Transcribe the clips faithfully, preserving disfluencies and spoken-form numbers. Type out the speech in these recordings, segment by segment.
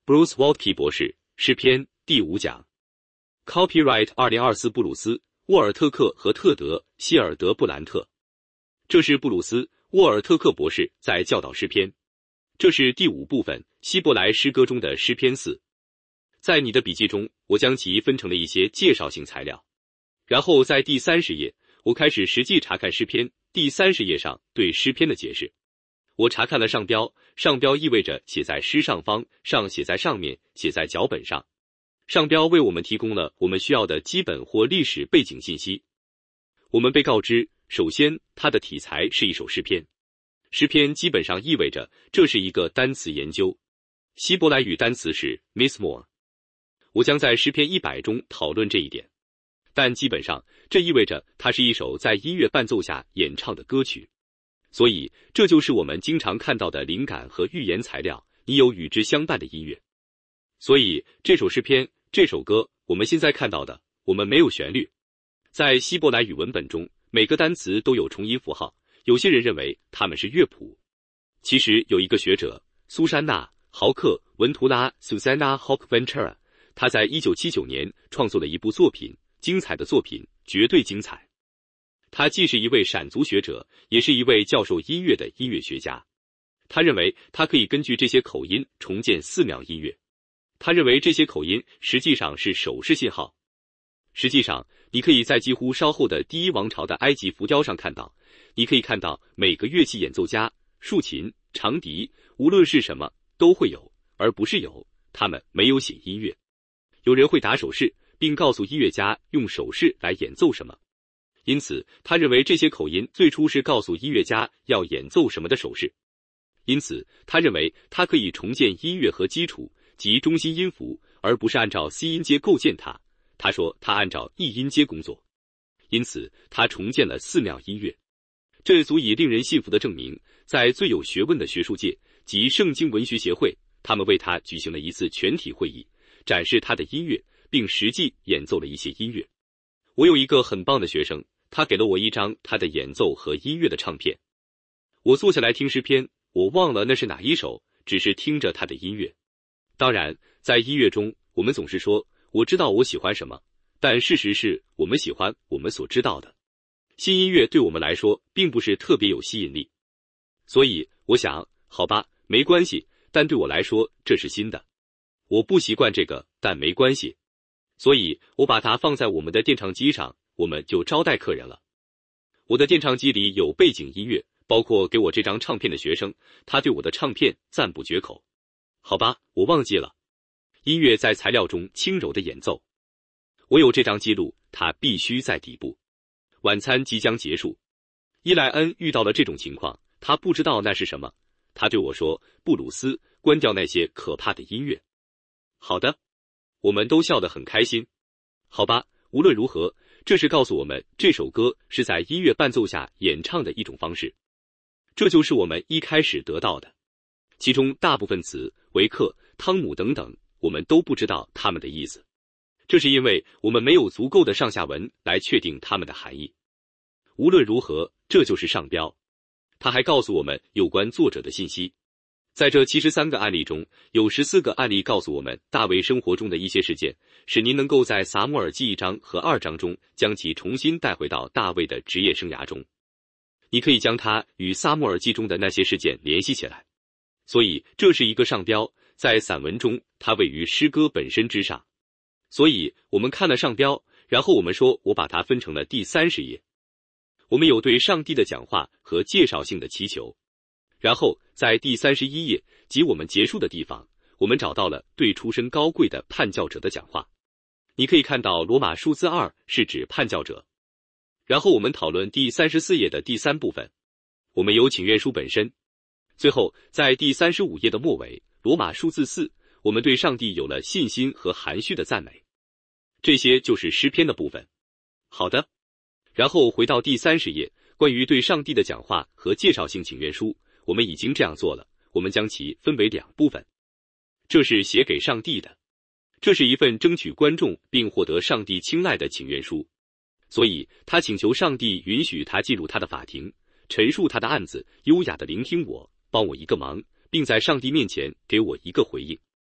Bruce Waltke 博士，诗篇第五讲 Copyright 二零二四布鲁斯·沃尔特克和特德·希尔德布兰特。这是布鲁斯·沃尔特克博士在教导诗篇。这是第五部分希伯来诗歌中的诗篇四。在你的笔记中，我将其分成了一些介绍性材料。然后在第三十页，我开始实际查看诗篇。第三十页上对诗篇的解释。我查看了上标，上标意味着写在诗上方，上写在上面，写在脚本上。上标为我们提供了我们需要的基本或历史背景信息。我们被告知，首先，它的题材是一首诗篇。诗篇基本上意味着这是一个单词研究。希伯来语单词是 mizmor。我将在诗篇一百中讨论这一点。但基本上，这意味着它是一首在音乐伴奏下演唱的歌曲。所以，这就是我们经常看到的灵感和预言材料，你有与之相伴的音乐。所以，这首诗篇，这首歌，我们现在看到的，我们没有旋律。在希伯来语文本中，每个单词都有重音符号，有些人认为它们是乐谱。其实有一个学者，苏珊娜·豪克·文图拉 （Susanna Hawk-Ventura）， 她在一九七九年创作了一部作品，精彩的作品，绝对精彩。他既是一位闪族学者，也是一位教授音乐的音乐学家。他认为他可以根据这些口音重建寺庙音乐。他认为这些口音实际上是手势信号。实际上，你可以在几乎稍后的第一王朝的埃及浮雕上看到，你可以看到每个乐器演奏家，竖琴、长笛，无论是什么都会有，而不是有，他们没有写音乐。有人会打手势，并告诉音乐家用手势来演奏什么。因此，他认为这些口音最初是告诉音乐家要演奏什么的手势。因此，他认为他可以重建音乐和基础及中心音符，而不是按照 C 音阶构建它。他说他按照 E 音阶工作。因此，他重建了寺庙音乐。这足以令人信服地证明，在最有学问的学术界及圣经文学协会，他们为他举行了一次全体会议，展示他的音乐，并实际演奏了一些音乐。我有一个很棒的学生，他给了我一张他的演奏和音乐的唱片。我坐下来听诗篇，我忘了那是哪一首，只是听着他的音乐。当然，在音乐中，我们总是说，我知道我喜欢什么，但事实是我们喜欢我们所知道的。新音乐对我们来说并不是特别有吸引力。所以，我想，好吧，没关系，但对我来说，这是新的。我不习惯这个，但没关系。所以我把它放在我们的电唱机上，我们就招待客人了。我的电唱机里有背景音乐，包括给我这张唱片的学生，他对我的唱片赞不绝口。好吧，我忘记了。音乐在材料中轻柔的演奏。我有这张记录，它必须在底部。晚餐即将结束。伊莱恩遇到了这种情况，他不知道那是什么。他对我说，布鲁斯，关掉那些可怕的音乐。好的。我们都笑得很开心。好吧，无论如何，这是告诉我们这首歌是在音乐伴奏下演唱的一种方式。这就是我们一开始得到的。其中大部分词，维克、汤姆等等，我们都不知道它们的意思。这是因为我们没有足够的上下文来确定它们的含义。无论如何，这就是上标。它还告诉我们有关作者的信息。在这七十三个案例中，有十四个案例告诉我们大卫生活中的一些事件，使您能够在撒母耳记一章和二章中将其重新带回到大卫的职业生涯中。你可以将它与撒母耳记中的那些事件联系起来。所以这是一个上标，在散文中，它位于诗歌本身之上。所以我们看了上标，然后我们说我把它分成了第三十页。我们有对上帝的讲话和介绍性的祈求。然后在第三十一页，即我们结束的地方，我们找到了对出身高贵的叛教者的讲话。你可以看到罗马数字二是指叛教者。然后我们讨论第三十四页的第三部分。我们有请愿书本身。最后，在第三十五页的末尾，罗马数字四，我们对上帝有了信心和含蓄的赞美。这些就是诗篇的部分。好的。然后回到第三十页，关于对上帝的讲话和介绍性请愿书。我们已经这样做了，我们将其分为两部分。这是写给上帝的，这是一份争取观众并获得上帝青睐的请愿书。所以他请求上帝允许他进入他的法庭，陈述他的案子，优雅地聆听我，帮我一个忙，并在上帝面前给我一个回应。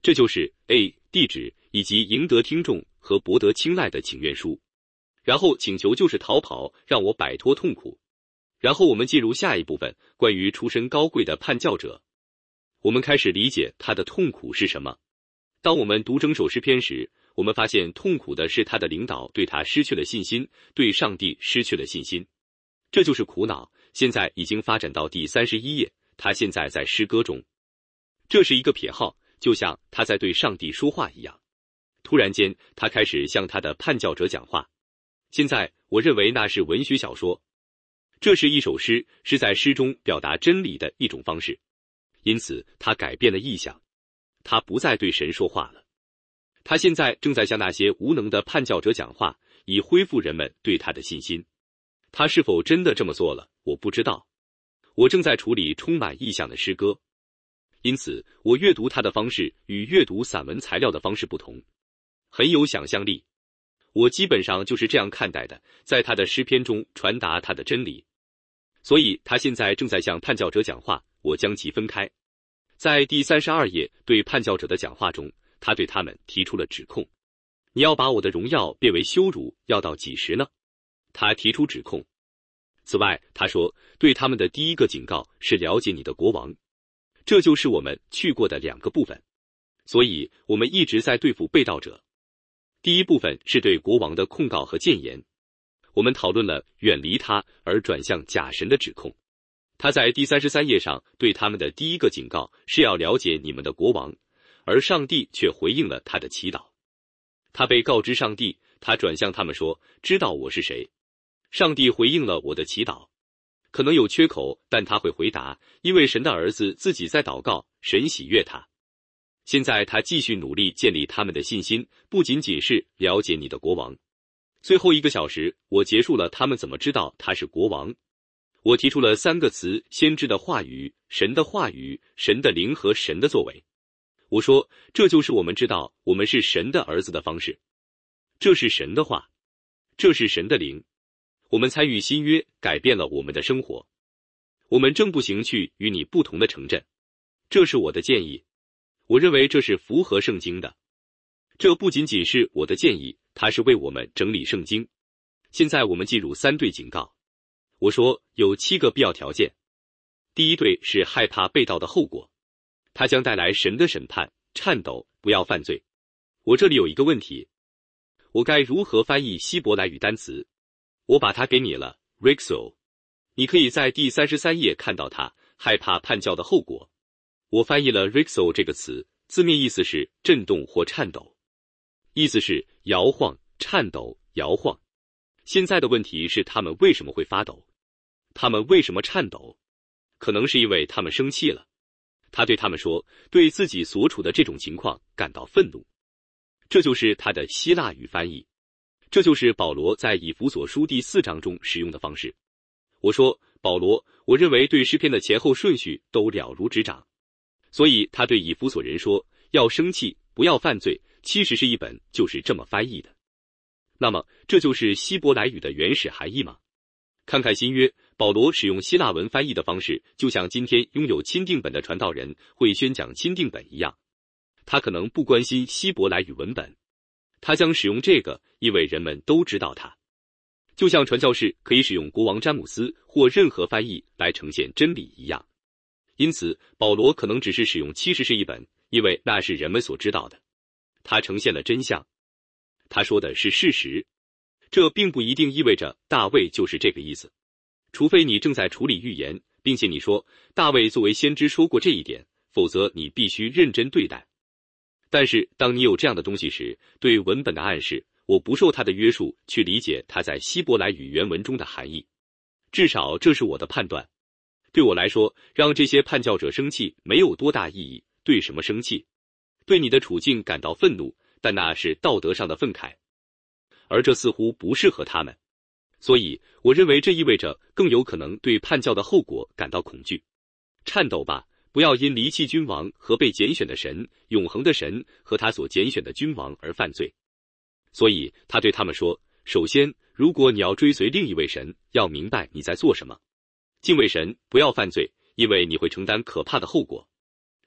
这就是 A 地址以及赢得听众和博得青睐的请愿书。然后请求就是逃跑，让我摆脱痛苦。然后我们进入下一部分，关于出身高贵的叛教者。我们开始理解他的痛苦是什么。当我们读整首诗篇时，我们发现痛苦的是他的领导对他失去了信心，对上帝失去了信心。这就是苦恼。现在已经发展到第三十一页，他现在在诗歌中。这是一个撇号，就像他在对上帝说话一样。突然间，他开始向他的叛教者讲话。现在，我认为那是文学小说。这是一首诗，是在诗中表达真理的一种方式。因此，他改变了意象。他不再对神说话了。他现在正在向那些无能的叛教者讲话，以恢复人们对他的信心。他是否真的这么做了，我不知道。我正在处理充满意象的诗歌。因此，我阅读他的方式与阅读散文材料的方式不同，很有想象力。我基本上就是这样看待的，在他的诗篇中传达他的真理。所以他现在正在向叛教者讲话，我将其分开。在第三十二页对叛教者的讲话中，他对他们提出了指控。你要把我的荣耀变为羞辱，要到几时呢？他提出指控。此外，他说，对他们的第一个警告是了解你的国王。这就是我们去过的两个部分。所以，我们一直在对付被盗者。第一部分是对国王的控告和谏言。我们讨论了远离他而转向假神的指控。他在第三十三页上对他们的第一个警告是要了解你们的国王，而上帝却回应了他的祈祷。他被告知上帝，他转向他们说，知道我是谁。上帝回应了我的祈祷。可能有缺口，但他会回答，因为神的儿子自己在祷告，神喜悦他。现在他继续努力建立他们的信心，不仅仅是了解你的国王。最后一个小时，我结束了他们怎么知道他是国王。我提出了三个词：先知的话语、神的话语、神的灵和神的作为。我说，这就是我们知道我们是神的儿子的方式。这是神的话，这是神的灵。我们参与新约，改变了我们的生活。我们正步行去与你不同的城镇。这是我的建议。我认为这是符合圣经的。这不仅仅是我的建议，它是为我们整理圣经。现在我们进入三对警告。我说有七个必要条件。第一对是害怕被盗的后果，它将带来神的审判，颤抖，不要犯罪。我这里有一个问题，我该如何翻译希伯来语单词？我把它给你了 Rixo， 你可以在第三十三页看到它，害怕叛教的后果。我翻译了 Rixo 这个词，字面意思是震动或颤抖，意思是摇晃、颤抖、摇晃。现在的问题是他们为什么会发抖？他们为什么颤抖？可能是因为他们生气了。他对他们说，对自己所处的这种情况感到愤怒。这就是他的希腊语翻译。这就是保罗在以弗所书第四章中使用的方式。我说，保罗，我认为对诗篇的前后顺序都了如指掌。所以他对以弗所人说，要生气，不要犯罪，其实是一本就是这么翻译的。那么，这就是希伯来语的原始含义吗？看看新约，保罗使用希腊文翻译的方式，就像今天拥有钦定本的传道人会宣讲钦定本一样。他可能不关心希伯来语文本，他将使用这个，因为人们都知道他。就像传教士可以使用国王詹姆斯或任何翻译来呈现真理一样。因此，保罗可能只是使用七十是一本，因为那是人们所知道的。他呈现了真相。他说的是事实。这并不一定意味着大卫就是这个意思，除非你正在处理预言，并且你说大卫作为先知说过这一点，否则你必须认真对待。但是当你有这样的东西时，对文本的暗示，我不受它的约束去理解它在希伯来语原文中的含义。至少这是我的判断。对我来说，让这些叛教者生气没有多大意义。对什么生气？对你的处境感到愤怒，但那是道德上的愤慨。而这似乎不适合他们。所以，我认为这意味着更有可能对叛教的后果感到恐惧。颤抖吧，不要因离弃君王和被拣选的神、永恒的神和他所拣选的君王而犯罪。所以，他对他们说，首先，如果你要追随另一位神，要明白你在做什么。敬畏神，不要犯罪，因为你会承担可怕的后果。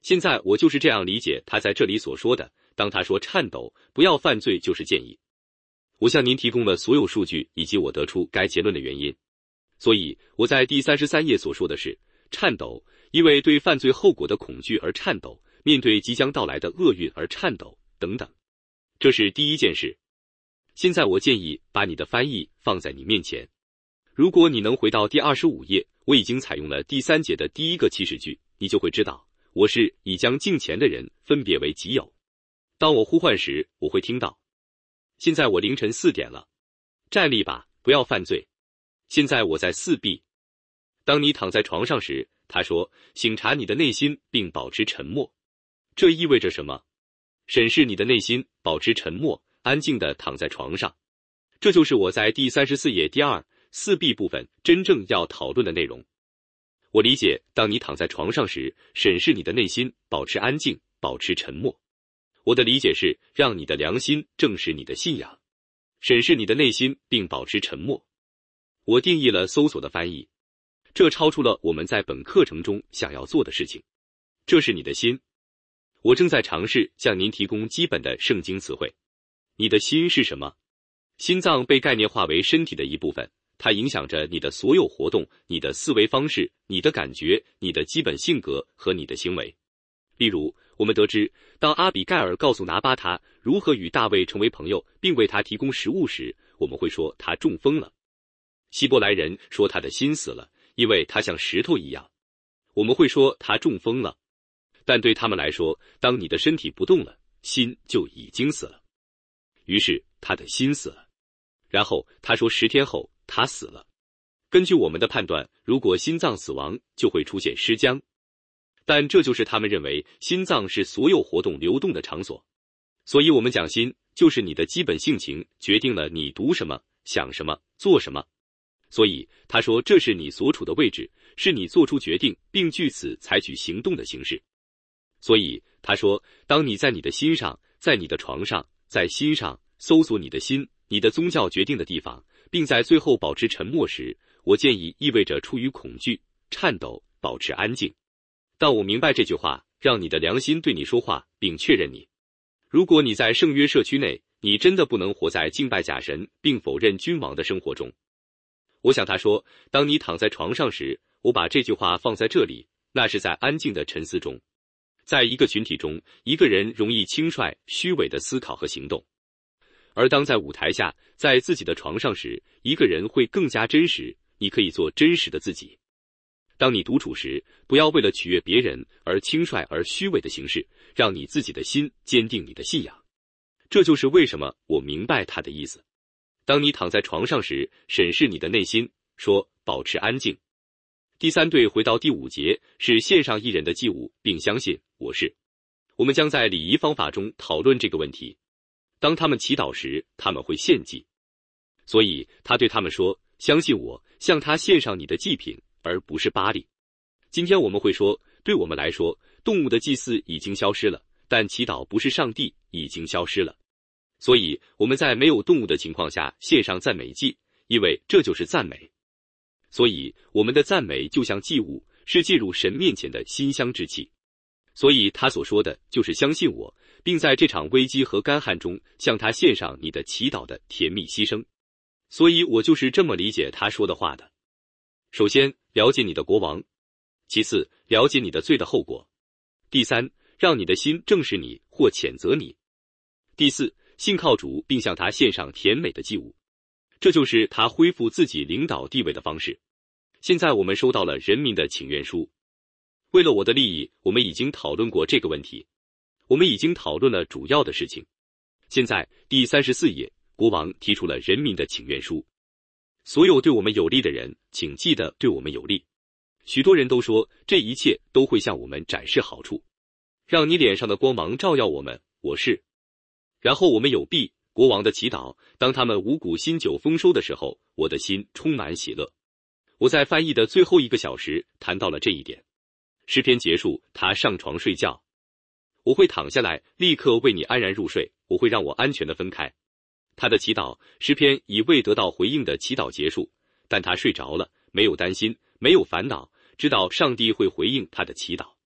现在我就是这样理解他在这里所说的，当他说颤抖，不要犯罪就是建议。我向您提供了所有数据以及我得出该结论的原因。所以我在第三十三页所说的是，颤抖，因为对犯罪后果的恐惧而颤抖，面对即将到来的厄运而颤抖，等等。这是第一件事。现在我建议把你的翻译放在你面前。如果你能回到第二十五页，我已经采用了第三节的第一个祈使句，你就会知道，我是已将敬虔的人分别为己有。当我呼唤时，我会听到。现在我凌晨四点了，站立吧，不要犯罪。现在我在四 B。当你躺在床上时，他说，省察你的内心并保持沉默。这意味着什么？审视你的内心，保持沉默，安静地躺在床上。这就是我在第三十四页第二、四 B 部分真正要讨论的内容。我理解，当你躺在床上时，审视你的内心，保持安静，保持沉默。我的理解是，让你的良心证实你的信仰，审视你的内心并保持沉默。我定义了搜索的翻译，这超出了我们在本课程中想要做的事情。这是你的心。我正在尝试向您提供基本的圣经词汇。你的心是什么？心脏被概念化为身体的一部分，它影响着你的所有活动、你的思维方式、你的感觉、你的基本性格和你的行为。例如，我们得知，当阿比盖尔告诉拿巴他如何与大卫成为朋友，并为他提供食物时，我们会说他中风了。希伯来人说他的心死了，因为他像石头一样。我们会说他中风了。但对他们来说，当你的身体不动了，心就已经死了。于是他的心死了。然后他说十天后他死了。根据我们的判断，如果心脏死亡，就会出现尸僵。但这就是他们认为心脏是所有活动流动的场所。所以我们讲心就是你的基本性情决定了你读什么、想什么、做什么。所以他说这是你所处的位置，是你做出决定并据此采取行动的形式。所以他说，当你在你的心上，在你的床上，在心上搜索你的心，你的宗教决定的地方，并在最后保持沉默时，我建议意味着出于恐惧、颤抖，保持安静。但我明白这句话，让你的良心对你说话，并确认你。如果你在圣约社区内，你真的不能活在敬拜假神并否认君王的生活中。我想他说，当你躺在床上时，我把这句话放在这里，那是在安静的沉思中。在一个群体中，一个人容易轻率、虚伪的思考和行动。而当在舞台下，在自己的床上时，一个人会更加真实，你可以做真实的自己。当你独处时，不要为了取悦别人而轻率而虚伪的形式，让你自己的心坚定你的信仰。这就是为什么我明白他的意思。当你躺在床上时，审视你的内心，说保持安静。第三对回到第五节，是献上一人的祭物，并相信我是。我们将在礼仪方法中讨论这个问题。当他们祈祷时，他们会献祭。所以他对他们说，相信我，向他献上你的祭品，而不是巴力。今天我们会说，对我们来说，动物的祭祀已经消失了，但祈祷不是上帝已经消失了。所以我们在没有动物的情况下献上赞美祭，因为这就是赞美。所以我们的赞美就像祭物，是进入神面前的馨香之气。所以他所说的就是相信我，并在这场危机和干旱中向他献上你的祈祷的甜蜜牺牲。所以我就是这么理解他说的话的。首先，了解你的国王；其次，了解你的罪的后果；第三，让你的心正视你或谴责你；第四，信靠主并向他献上甜美的祭物。这就是他恢复自己领导地位的方式。现在我们收到了人民的请愿书。为了我的利益，我们已经讨论过这个问题。我们已经讨论了主要的事情。现在第三十四页，国王提出了人民的请愿书。所有对我们有利的人，请记得对我们有利。许多人都说，这一切都会向我们展示好处。让你脸上的光芒照耀我们，我是。然后我们有必，国王的祈祷，当他们五谷新酒丰收的时候，我的心充满喜乐。我在翻译的最后一个小时谈到了这一点。诗篇结束，他上床睡觉。我会躺下来，立刻为你安然入睡，我会让我安全地分开。他的祈祷，诗篇以未得到回应的祈祷结束，但他睡着了，没有担心，没有烦恼，知道上帝会回应他的祈祷。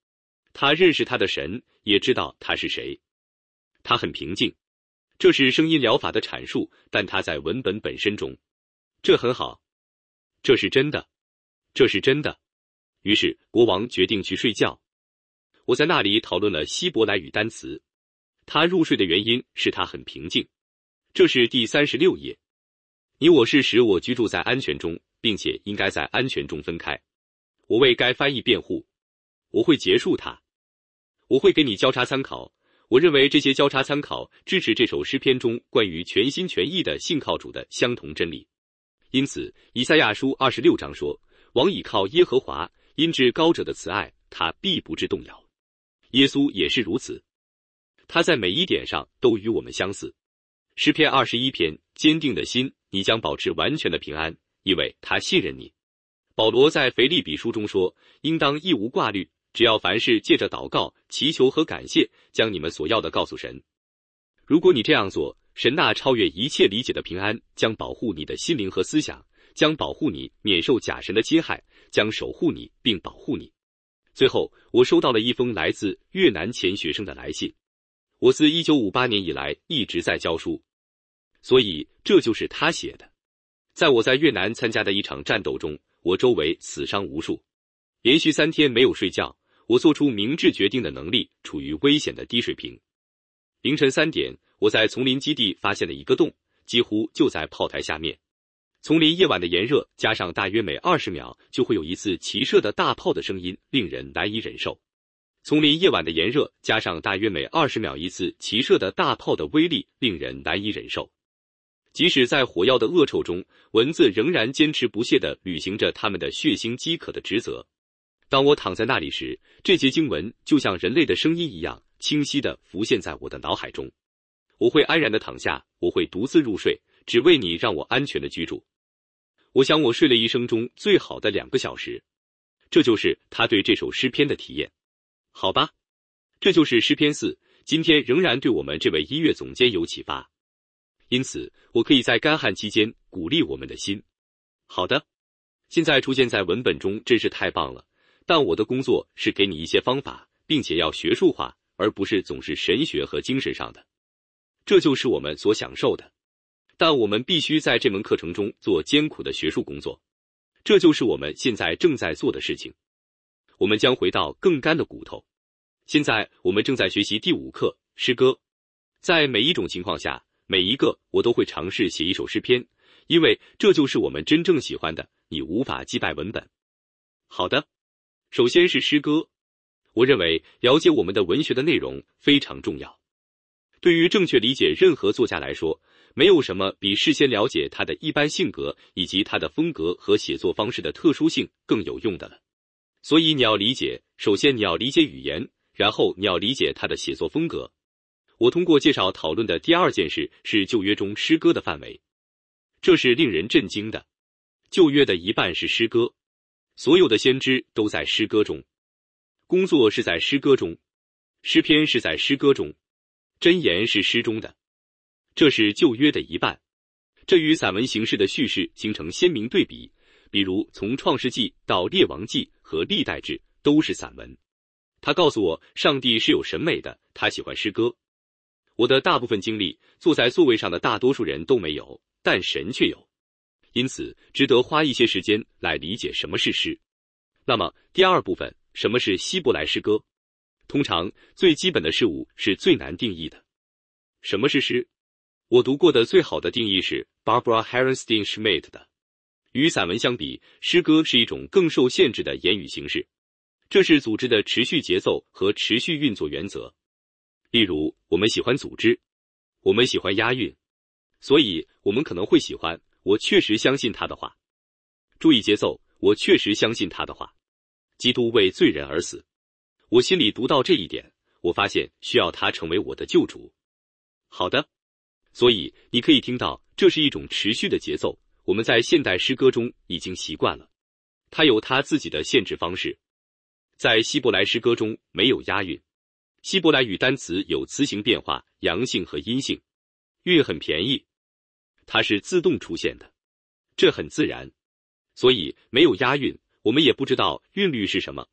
他认识他的神，也知道他是谁。他很平静，这是声音疗法的阐述，但他在文本本身中。这很好，这是真的，这是真的。于是国王决定去睡觉。我在那里讨论了希伯来语单词。他入睡的原因是他很平静。这是第三十六页。你我是使我居住在安全中，并且应该在安全中分开。我为该翻译辩护。我会结束它。我会给你交叉参考。我认为这些交叉参考支持这首诗篇中关于全心全意的信靠主的相同真理。因此，以赛亚书二十六章说：“王倚靠耶和华，因至高者的慈爱，他必不致动摇。”耶稣也是如此，他在每一点上都与我们相似。诗篇二十一篇：坚定的心，你将保持完全的平安，因为他信任你。保罗在腓立比书中说：“应当一无挂虑。”只要凡事借着祷告、祈求和感谢，将你们所要的告诉神。如果你这样做，神那超越一切理解的平安将保护你的心灵和思想，将保护你免受假神的侵害，将守护你并保护你。最后，我收到了一封来自越南前学生的来信。我自一九五八年以来一直在教书，所以这就是他写的。在我在越南参加的一场战斗中，我周围死伤无数，连续三天没有睡觉。我做出明智决定的能力处于危险的低水平。凌晨三点，我在丛林基地发现了一个洞，几乎就在炮台下面。丛林夜晚的炎热，加上大约每二十秒就会有一次齐射的大炮的声音，令人难以忍受。丛林夜晚的炎热，加上大约每二十秒一次齐射的大炮的威力，令人难以忍受。即使在火药的恶臭中，蚊子仍然坚持不懈地履行着他们的血腥饥渴的职责。当我躺在那里时，这节经文就像人类的声音一样清晰地浮现在我的脑海中。我会安然地躺下，我会独自入睡，只为你让我安全地居住。我想我睡了一生中最好的两个小时。这就是他对这首诗篇的体验。好吧，这就是诗篇四，今天仍然对我们这位音乐总监有启发。因此，我可以在干旱期间鼓励我们的心。好的，现在出现在文本中真是太棒了。但我的工作是给你一些方法，并且要学术化，而不是总是神学和精神上的。这就是我们所享受的。但我们必须在这门课程中做艰苦的学术工作。这就是我们现在正在做的事情。我们将回到更干的骨头。现在我们正在学习第五课诗歌。在每一种情况下，每一个我都会尝试写一首诗篇，因为这就是我们真正喜欢的。你无法击败文本。好的。首先是诗歌，我认为了解我们的文学的内容非常重要。对于正确理解任何作家来说，没有什么比事先了解他的一般性格以及他的风格和写作方式的特殊性更有用的了。所以你要理解，首先你要理解语言，然后你要理解他的写作风格。我通过介绍讨论的第二件事是旧约中诗歌的范围。这是令人震惊的。旧约的一半是诗歌。所有的先知都在诗歌中，工作是在诗歌中，诗篇是在诗歌中，箴言是诗中的。这是旧约的一半，这与散文形式的叙事形成鲜明对比。比如从创世纪到列王纪和历代志都是散文。他告诉我，上帝是有审美的，他喜欢诗歌。我的大部分经历，坐在座位上的大多数人都没有，但神却有。因此，值得花一些时间来理解什么是诗。那么，第二部分，什么是希伯来诗歌？通常，最基本的事物是最难定义的。什么是诗？我读过的最好的定义是 Barbara Herrenstein Schmidt 的。与散文相比，诗歌是一种更受限制的言语形式。这是组织的持续节奏和持续运作原则。例如，我们喜欢组织，我们喜欢押韵，所以我们可能会喜欢我确实相信他的话。注意节奏，我确实相信他的话。基督为罪人而死。我心里读到这一点，我发现需要他成为我的救主。好的，所以你可以听到，这是一种持续的节奏，我们在现代诗歌中已经习惯了。它有它自己的限制方式。在希伯来诗歌中没有押韵。希伯来语单词有词形变化，阳性和阴性。韵很便宜，它是自动出现的，这很自然。所以没有押韵，我们也不知道韵律是什么。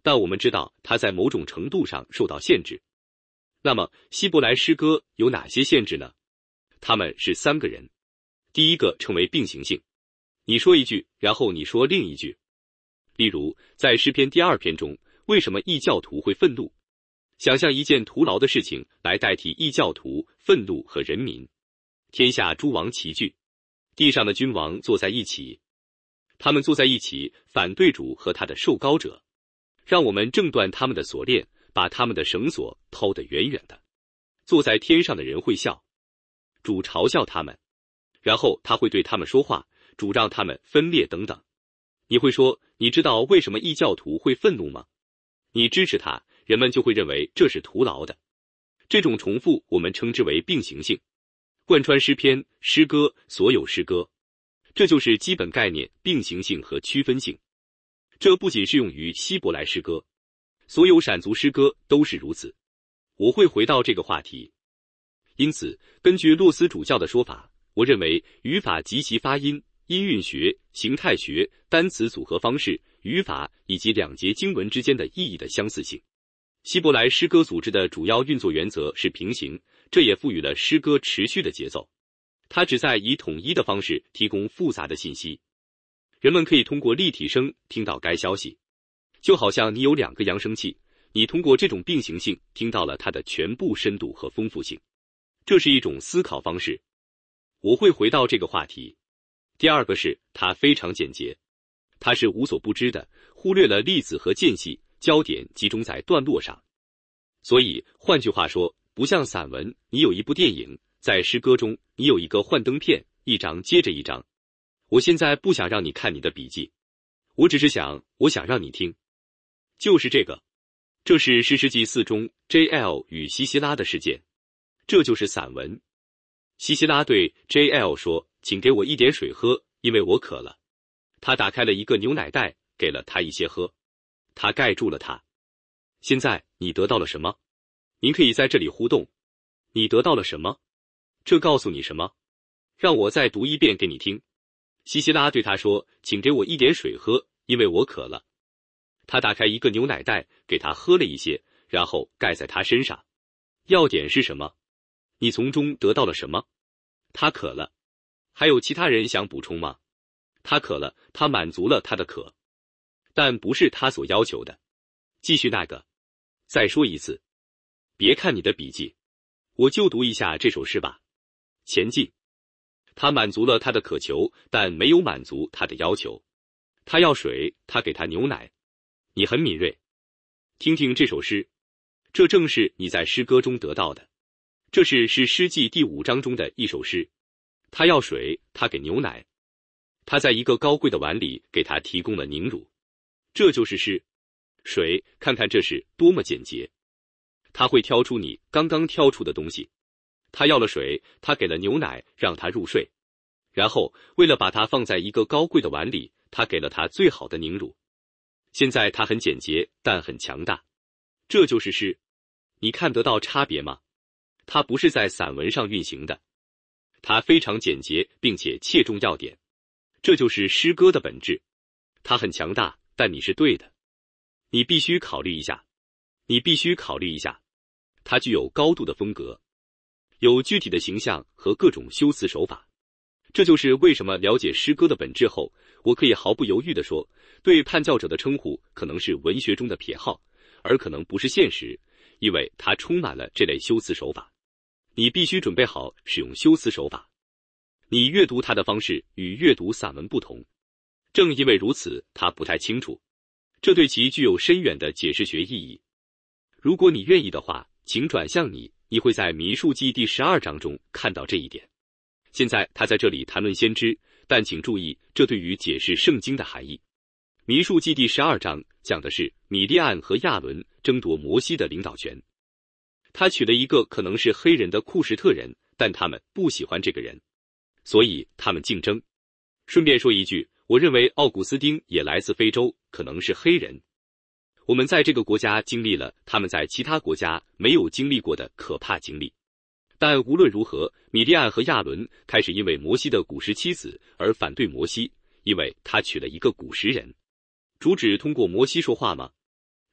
但我们知道它在某种程度上受到限制。那么希伯来诗歌有哪些限制呢？他们是三个人。第一个称为并行性，你说一句，然后你说另一句。例如，在诗篇第二篇中，为什么异教徒会愤怒？想象一件徒劳的事情来代替异教徒愤怒和人民。天下诸王齐聚，地上的君王坐在一起，他们坐在一起反对主和他的受膏者，让我们挣断他们的锁链，把他们的绳索抛得远远的。坐在天上的人会笑，主嘲笑他们，然后他会对他们说话，主让他们分裂等等。你会说，你知道为什么异教徒会愤怒吗？你支持他，人们就会认为这是徒劳的。这种重复我们称之为并行性，贯穿诗篇、诗歌，所有诗歌。这就是基本概念，并行性和区分性。这不仅适用于希伯来诗歌，所有闪族诗歌都是如此。我会回到这个话题。因此，根据洛斯主教的说法，我认为语法及其发音、音韵学、形态学、单词组合方式、语法以及两节经文之间的意义的相似性。希伯来诗歌组织的主要运作原则是平行，这也赋予了诗歌持续的节奏。它旨在以统一的方式提供复杂的信息。人们可以通过立体声听到该消息，就好像你有两个扬声器，你通过这种并行性听到了它的全部深度和丰富性。这是一种思考方式。我会回到这个话题。第二个是它非常简洁，它是无所不知的，忽略了例子和间隙，焦点集中在段落上。所以换句话说，不像散文，你有一部电影，在诗歌中你有一个幻灯片，一张接着一张。我现在不想让你看你的笔记，我只是想我想让你听，就是这个。这是诗世纪四中 J L 与西西拉的事件，这就是散文。西西拉对 J L 说，请给我一点水喝，因为我渴了。他打开了一个牛奶袋，给了他一些喝。他盖住了他。现在你得到了什么？您可以在这里互动。你得到了什么？这告诉你什么？让我再读一遍给你听。西西拉对他说，请给我一点水喝，因为我渴了。他打开一个牛奶袋，给他喝了一些，然后盖在他身上。要点是什么？你从中得到了什么？他渴了。还有其他人想补充吗？他渴了，他满足了他的渴，但不是他所要求的。继续那个。再说一次。别看你的笔记，我就读一下这首诗吧。前进。他满足了他的渴求，但没有满足他的要求。他要水，他给他牛奶。你很敏锐。听听这首诗，这正是你在诗歌中得到的。这是诗诗记第五章中的一首诗。他要水，他给牛奶。他在一个高贵的碗里给他提供了凝乳。这就是诗。水，看看这是多么简洁。他会挑出你刚刚挑出的东西。他要了水，他给了牛奶，让他入睡。然后，为了把它放在一个高贵的碗里，他给了他最好的凝乳。现在它很简洁，但很强大。这就是诗。你看得到差别吗？它不是在散文上运行的。它非常简洁，并且切中要点。这就是诗歌的本质。它很强大，但你是对的。你必须考虑一下。你必须考虑一下。它具有高度的风格，有具体的形象和各种修辞手法。这就是为什么了解诗歌的本质后，我可以毫不犹豫地说，对叛教者的称呼可能是文学中的撇号，而可能不是现实，因为它充满了这类修辞手法。你必须准备好使用修辞手法。你阅读它的方式与阅读散文不同，正因为如此，它不太清楚。这对其具有深远的解释学意义。如果你愿意的话，请转向你，你会在民数记第十二章中看到这一点。现在他在这里谈论先知，但请注意，这对于解释圣经的含义。民数记第十二章讲的是米利暗和亚伦争夺摩西的领导权。他娶了一个可能是黑人的库什特人，但他们不喜欢这个人，所以他们竞争。顺便说一句，我认为奥古斯丁也来自非洲，可能是黑人。我们在这个国家经历了他们在其他国家没有经历过的可怕经历。但无论如何，米利暗和亚伦开始因为摩西的古时妻子而反对摩西，因为他娶了一个古时人。主旨通过摩西说话吗？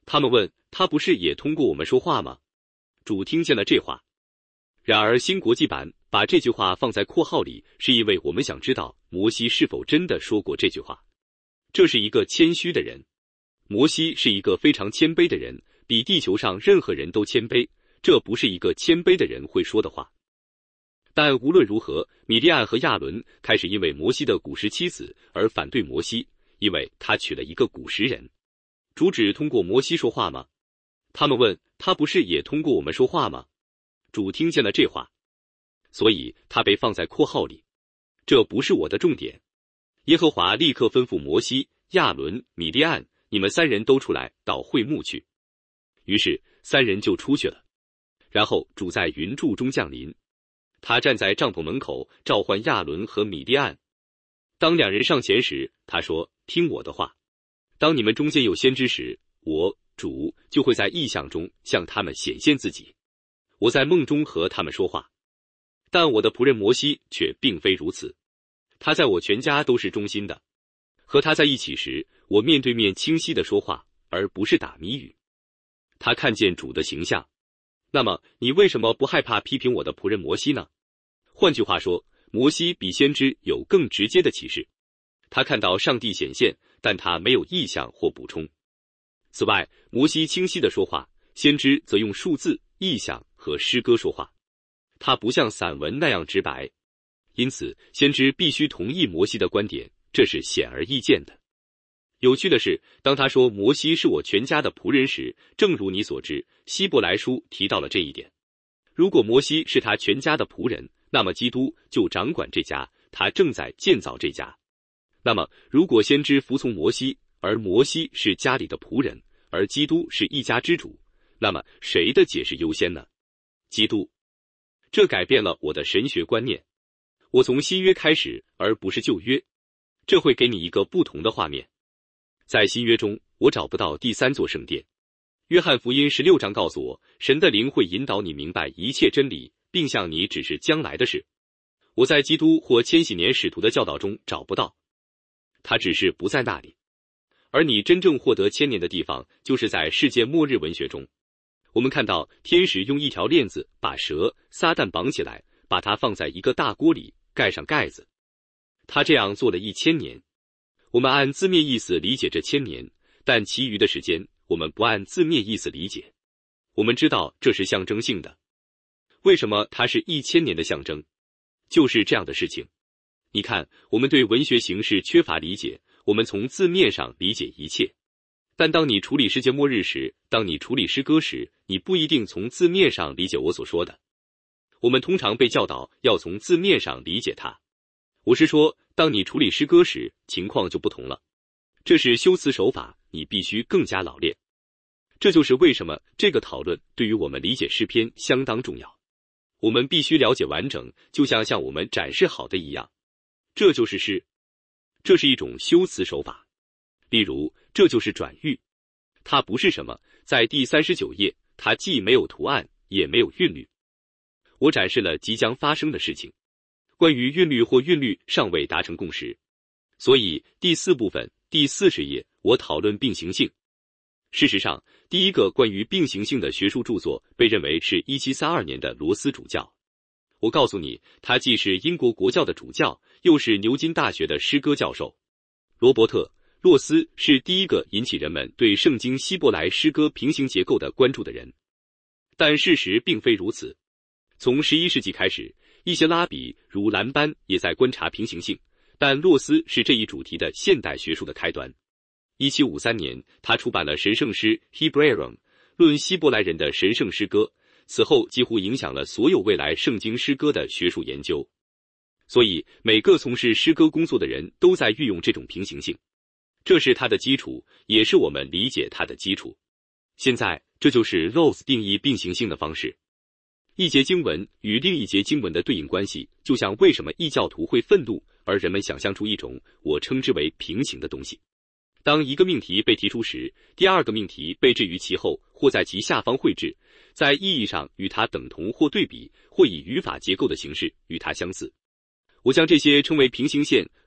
他们问，他不是也通过我们说话吗？主听见了这话。然而新国际版把这句话放在括号里，是因为我们想知道摩西是否真的说过这句话。这是一个谦虚的人，摩西是一个非常谦卑的人，比地球上任何人都谦卑，这不是一个谦卑的人会说的话。但无论如何，米利暗和亚伦开始因为摩西的古时妻子而反对摩西，因为他娶了一个古时人。主只通过摩西说话吗？他们问，他不是也通过我们说话吗？主听见了这话，所以他被放在括号里。这不是我的重点。耶和华立刻吩咐摩西、亚伦、米利暗，你们三人都出来到会幕去。于是三人就出去了。然后主在云柱中降临，他站在帐篷门口召唤亚伦和米利暗。当两人上前时，他说，听我的话。当你们中间有先知时，我主就会在异象中向他们显现自己。我在梦中和他们说话。但我的仆人摩西却并非如此，他在我全家都是忠心的。和他在一起时，我面对面清晰地说话，而不是打谜语。他看见主的形象。那么你为什么不害怕批评我的仆人摩西呢？换句话说，摩西比先知有更直接的启示。他看到上帝显现，但他没有意象或补充。此外，摩西清晰地说话，先知则用数字、意象和诗歌说话。他不像散文那样直白，因此先知必须同意摩西的观点，这是显而易见的。有趣的是，当他说摩西是我全家的仆人时，正如你所知，希伯来书提到了这一点。如果摩西是他全家的仆人，那么基督就掌管这家，他正在建造这家。那么如果先知服从摩西，而摩西是家里的仆人，而基督是一家之主，那么谁的解释优先呢？基督。这改变了我的神学观念。我从新约开始，而不是旧约。这会给你一个不同的画面。在新约中，我找不到第三座圣殿。约翰福音十六章告诉我，神的灵会引导你明白一切真理，并向你指示将来的事。我在基督或千禧年使徒的教导中找不到，他只是不在那里。而你真正获得千年的地方，就是在世界末日文学中。我们看到天使用一条链子把蛇撒旦绑起来，把它放在一个大锅里，盖上盖子。他这样做了一千年。我们按字面意思理解这千年，但其余的时间我们不按字面意思理解。我们知道这是象征性的。为什么它是一千年的象征？就是这样的事情。你看，我们对文学形式缺乏理解，我们从字面上理解一切。但当你处理世界末日时，当你处理诗歌时，你不一定从字面上理解我所说的。我们通常被教导要从字面上理解它。我是说，当你处理诗歌时，情况就不同了。这是修辞手法，你必须更加老练。这就是为什么这个讨论对于我们理解诗篇相当重要。我们必须了解完整，就像向我们展示好的一样。这就是诗，这是一种修辞手法。例如，这就是转喻，它不是什么，在第三十九页，它既没有图案，也没有韵律。我展示了即将发生的事情。关于韵律或韵律尚未达成共识，所以第四部分第四十页我讨论并行性。事实上，第一个关于并行性的学术著作被认为是一七三二年的罗斯主教。我告诉你，他既是英国国教的主教，又是牛津大学的诗歌教授。罗伯特·洛斯是第一个引起人们对圣经希伯来诗歌平行结构的关注的人。但事实并非如此。从十一世纪开始，一些拉比如兰班也在观察平行性，但洛斯是这一主题的现代学术的开端。一七五三年，他出版了神圣诗 Hebraeum， 论希伯来人的神圣诗歌，此后几乎影响了所有未来圣经诗歌的学术研究。所以每个从事诗歌工作的人都在运用这种平行性，这是它的基础，也是我们理解它的基础。现在这就是 Rose 定义并行性的方式。一节经文与另一节经文的对应关系，就像为什么异教徒会愤怒，而人们想象出一种我称之为平行的东西。当一个命题被提出时，第二个命题被置于其后或在其下方绘制，在意义上与它等同或对比，或以语法结构的形式与它相似。我将这些称为平行线和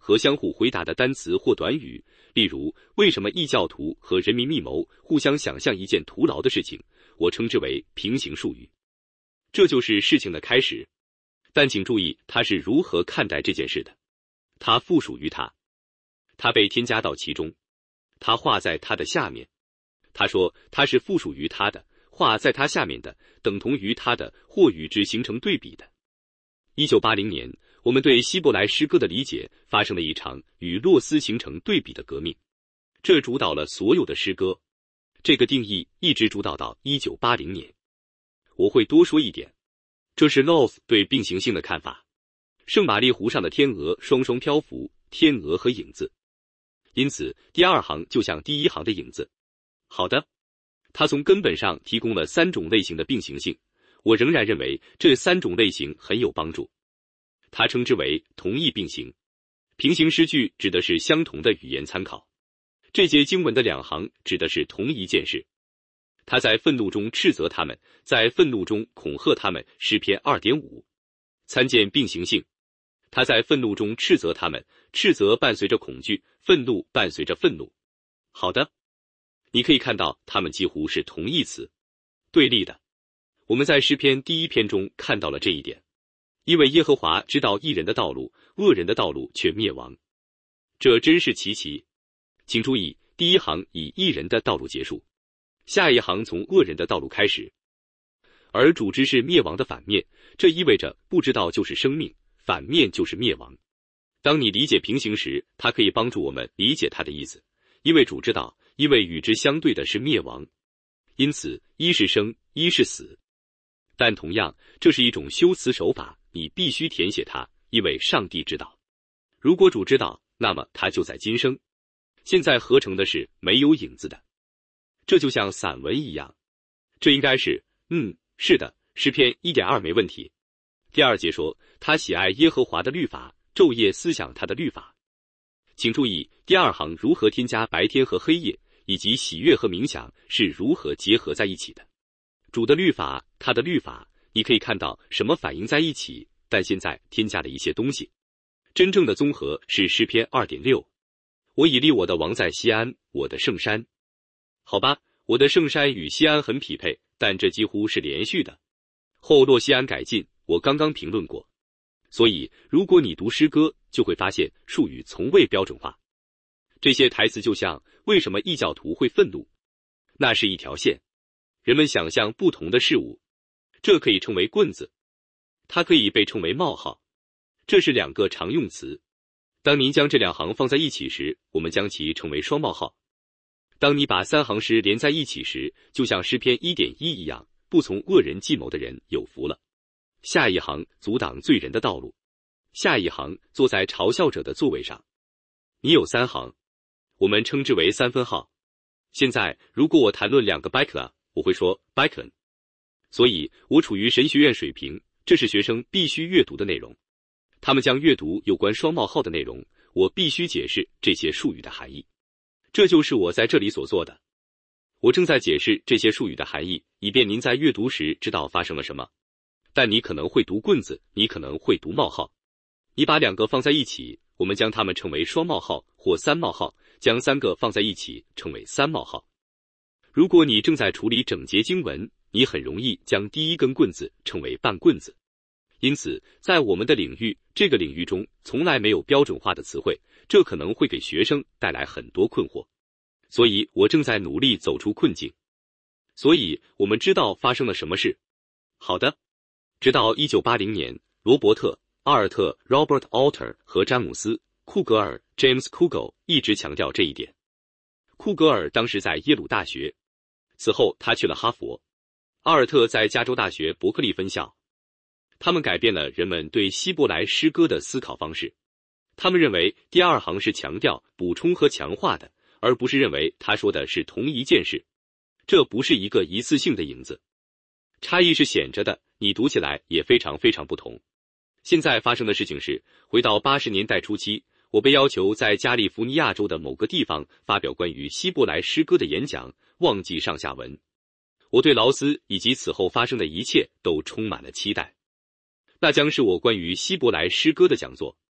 和相互回答的单词或短语，例如为什么异教徒和人民密谋互相想象一件徒劳的事情，我称之为平行术语。这就是事情的开始，但请注意他是如何看待这件事的。它附属于他，它被添加到其中，它画在它的下面。他说它是附属于他的，画在它下面的，等同于他的或与之形成对比的。一九八零年，我们对希伯来诗歌的理解发生了一场与洛斯形成对比的革命，这主导了所有的诗歌。这个定义一直主导到一九八零年。我会多说一点，这是 Loth 对并行性的看法。圣玛丽湖上的天鹅双双漂浮，天鹅和影子。因此，第二行就像第一行的影子。好的，他从根本上提供了三种类型的并行性，我仍然认为这三种类型很有帮助。他称之为同义并行。平行诗句指的是相同的语言参考。这节经文的两行指的是同一件事。他在愤怒中斥责他们，在愤怒中恐吓他们，诗篇 二点五。参见并行性。他在愤怒中斥责他们，斥责伴随着恐惧，愤怒伴随着愤怒。好的，你可以看到他们几乎是同义词，对立的。我们在诗篇第一篇中看到了这一点。因为耶和华知道义人的道路，恶人的道路却灭亡。这真是奇奇。请注意，第一行以义人的道路结束，下一行从恶人的道路开始。而主之是灭亡的反面，这意味着不知道就是生命，反面就是灭亡。当你理解平行时，它可以帮助我们理解它的意思。因为主知道，因为与之相对的是灭亡。因此，一是生，一是死。但同样，这是一种修辞手法，你必须填写它，因为上帝知道。如果主知道，那么他就在今生。现在合成的是没有影子的。这就像散文一样。这应该是，嗯，是的，诗篇 一点二 没问题。第二节说，他喜爱耶和华的律法，昼夜思想他的律法。请注意，第二行如何添加白天和黑夜，以及喜悦和冥想是如何结合在一起的。主的律法，他的律法，你可以看到什么反映在一起，但现在添加了一些东西。真正的综合是诗篇 二点六。我已立我的王在西安，我的圣山。好吧，我的圣山与西安很匹配，但这几乎是连续的。后洛西安改进，我刚刚评论过。所以，如果你读诗歌，就会发现术语从未标准化。这些台词就像为什么异教徒会愤怒，那是一条线。人们想象不同的事物，这可以称为棍子，它可以被称为冒号，这是两个常用词。当您将这两行放在一起时，我们将其称为双冒号。当你把三行诗连在一起时，就像诗篇 一点一 一样，不从恶人计谋的人有福了。下一行阻挡罪人的道路，下一行坐在嘲笑者的座位上。你有三行，我们称之为三分号。现在，如果我谈论两个 bikla， 我会说 bikon。所以，我处于神学院水平，这是学生必须阅读的内容。他们将阅读有关双冒号的内容，我必须解释这些术语的含义。这就是我在这里所做的。我正在解释这些术语的含义，以便您在阅读时知道发生了什么。但你可能会读棍子，你可能会读冒号。你把两个放在一起，我们将它们称为双冒号或三冒号，将三个放在一起称为三冒号。如果你正在处理整节经文，你很容易将第一根棍子称为半棍子。因此，在我们的领域，这个领域中从来没有标准化的词汇，这可能会给学生带来很多困惑。所以我正在努力走出困境。所以我们知道发生了什么事。好的。直到一九八零年，罗伯特·阿尔特 （Robert Alter） 和詹姆斯·库格尔 （James Kugel） 一直强调这一点。库格尔当时在耶鲁大学，此后他去了哈佛。阿尔特在加州大学伯克利分校。他们改变了人们对希伯来诗歌的思考方式。他们认为第二行是强调、补充和强化的，而不是认为他说的是同一件事。这不是一个一次性的影子。差异是显着的，你读起来也非常非常不同。现在发生的事情是，回到八十年代初期，我被要求在加利福尼亚州的某个地方发表关于希伯来诗歌的演讲，忘记上下文。我对劳斯以及此后发生的一切都充满了期待。那将是我关于希伯来诗歌的讲座。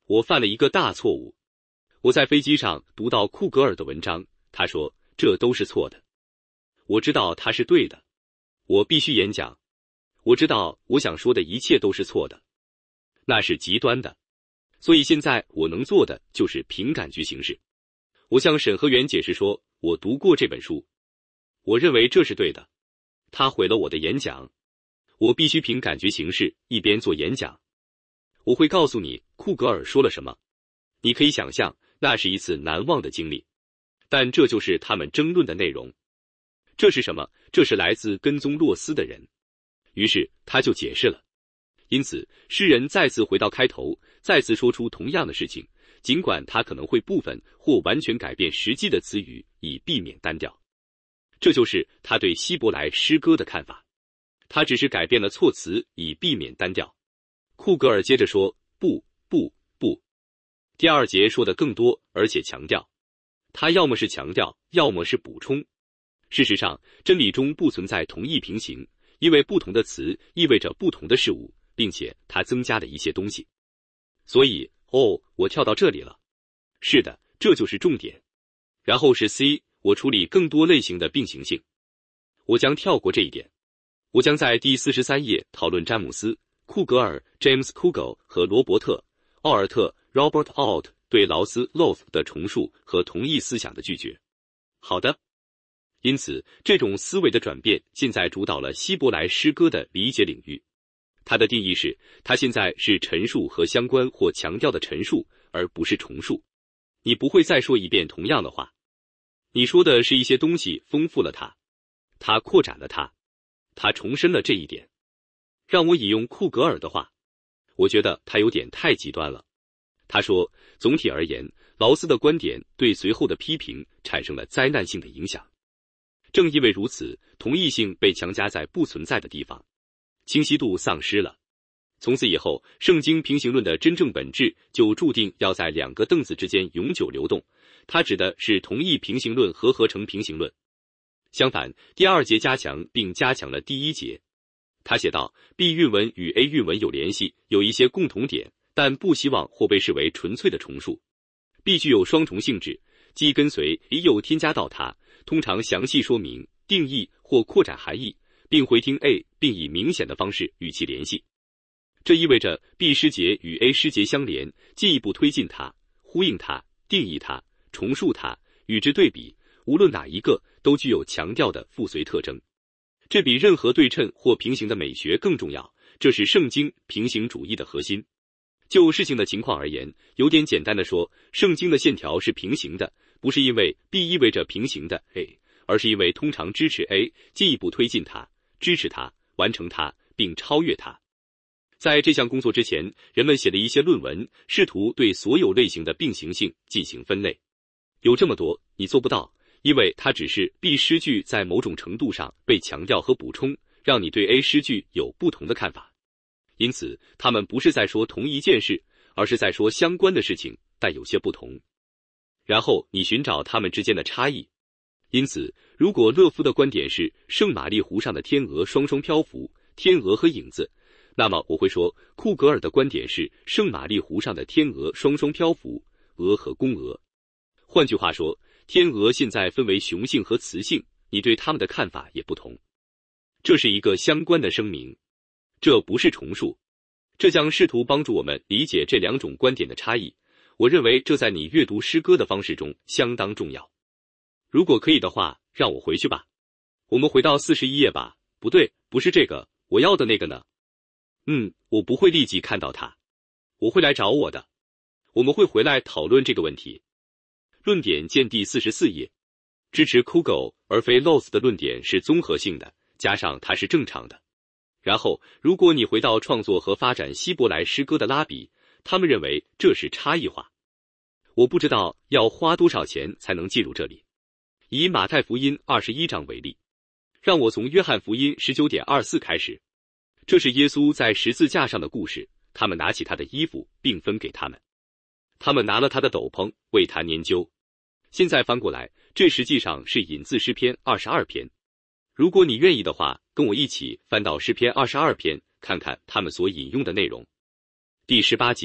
我犯了一个大错误。我在飞机上读到库格尔的文章，他说这都是错的。我知道他是对的，我必须演讲。我知道我想说的一切都是错的，那是极端的。所以现在我能做的就是凭感觉行事。我向审核员解释说，我读过这本书，我认为这是对的。他毁了我的演讲，我必须凭感觉行事，一边做演讲。我会告诉你库格尔说了什么，你可以想象那是一次难忘的经历，但这就是他们争论的内容。这是什么？这是来自跟踪洛斯的人。于是他就解释了。因此诗人再次回到开头，再次说出同样的事情，尽管他可能会部分或完全改变实际的词语，以避免单调。这就是他对希伯来诗歌的看法，他只是改变了措辞，以避免单调。库格尔接着说，不不不。第二节说的更多，而且强调，他要么是强调，要么是补充。事实上，真理中不存在同义平行，因为不同的词意味着不同的事物，并且它增加了一些东西。所以，哦，我跳到这里了。是的，这就是重点。然后是 C， 我处理更多类型的并行性。我将跳过这一点。我将在第四十三页讨论詹姆斯·库格尔 （James Kugel） 和罗伯特·奥尔特 （Robert Alt） 对劳斯 （Loth） 的重述和同一思想的拒绝。好的。因此，这种思维的转变现在主导了希伯来诗歌的理解领域。它的定义是，它现在是陈述和相关或强调的陈述，而不是重述。你不会再说一遍同样的话。你说的是一些东西丰富了它，它扩展了它，它重申了这一点。让我引用库格尔的话，我觉得他有点太极端了。他说，总体而言，劳斯的观点对随后的批评产生了灾难性的影响。正因为如此，同义性被强加在不存在的地方，清晰度丧失了。从此以后，圣经平行论的真正本质就注定要在两个凳子之间永久流动，它指的是同义平行论和合成平行论。相反，第二节加强并加强了第一节。他写道 ：B 韵文与 A 韵文有联系，有一些共同点，但不希望或被视为纯粹的重述。B 具有双重性质，既跟随也有添加到它，通常详细说明、定义或扩展含义，并回听 A， 并以明显的方式与其联系。这意味着 B 诗节与 A 诗节相连，进一步推进它、呼应它、定义它、重述它，与之对比，无论哪一个都具有强调的附随特征。这比任何对称或平行的美学更重要，这是圣经平行主义的核心。就事情的情况而言，有点简单的说，圣经的线条是平行的，不是因为 B 意味着平行的 A， 而是因为通常支持 A， 进一步推进它、支持它、完成它，并超越它。在这项工作之前，人们写了一些论文，试图对所有类型的并行性进行分类。有这么多，你做不到，因为它只是 B 诗句在某种程度上被强调和补充，让你对 A 诗句有不同的看法。因此，他们不是在说同一件事，而是在说相关的事情，但有些不同。然后你寻找它们之间的差异。因此，如果勒夫的观点是圣玛丽湖上的天鹅双双漂浮，天鹅和影子，那么我会说库格尔的观点是圣玛丽湖上的天鹅双双漂浮，鹅和公鹅。换句话说，天鹅现在分为雄性和雌性，你对它们的看法也不同。这是一个相关的声明。这不是重述，这将试图帮助我们理解这两种观点的差异。我认为这在你阅读诗歌的方式中相当重要。如果可以的话，让我回去吧。我们回到四十一页吧。不对，不是这个，我要的那个呢？嗯，我不会立即看到它。我会来找我的。我们会回来讨论这个问题。论点见第四十四页。支持 Kugel 而非 Loth 的论点是综合性的，加上它是正常的。然后，如果你回到创作和发展希伯来诗歌的拉比，他们认为这是差异化。我不知道要花多少钱才能进入这里。以马太福音二十一章为例，让我从约翰福音 十九点二四 开始。这是耶稣在十字架上的故事，他们拿起他的衣服并分给他们。他们拿了他的斗篷为他拈阄。现在翻过来，这实际上是引自诗篇二十二篇。如果你愿意的话，跟我一起翻到诗篇二十二篇，看看他们所引用的内容。第十八节，